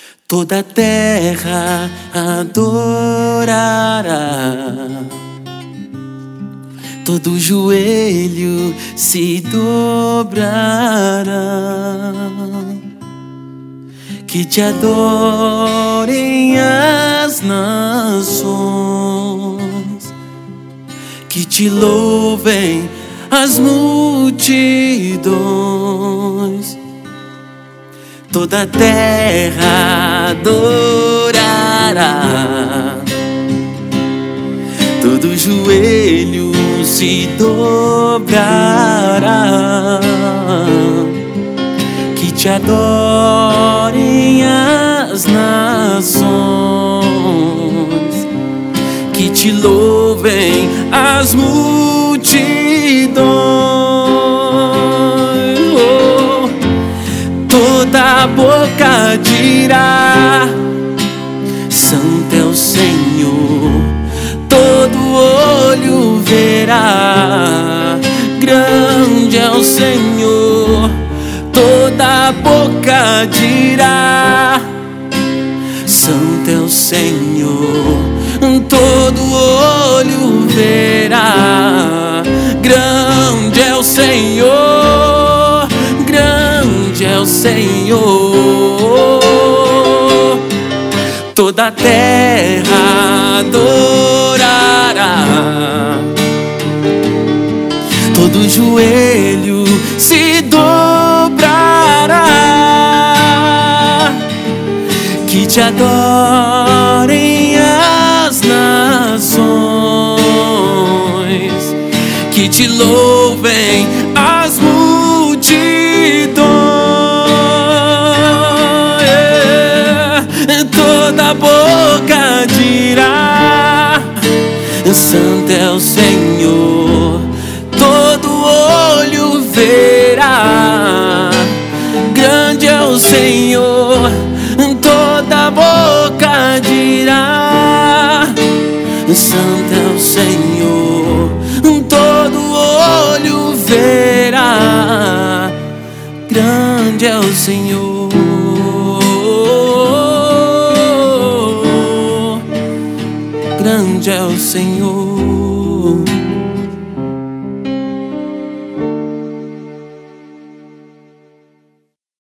Toda a terra adorará, todo joelho se dobrará. Que te adorem as nações, que te louvem as multidões. Toda a terra adorará, todo joelho se dobrará. Que te adorem as nações, que te louvem as multidões. Toda boca dirá: Santo é o Senhor. Todo olho verá: grande é o Senhor. Toda boca dirá: Santo é o Senhor. Todo olho verá: grande é o Senhor. Grande é o Senhor. Toda a terra adorará, todo joelho se dobrará. Que te adorem as nações, que te louvem as multidões. Toda boca dirá: Santo é o Senhor. Todo olho verá: grande é o Senhor. Toda boca dirá: Santo é o Senhor. Todo olho verá: grande é o Senhor. Grande é o Senhor.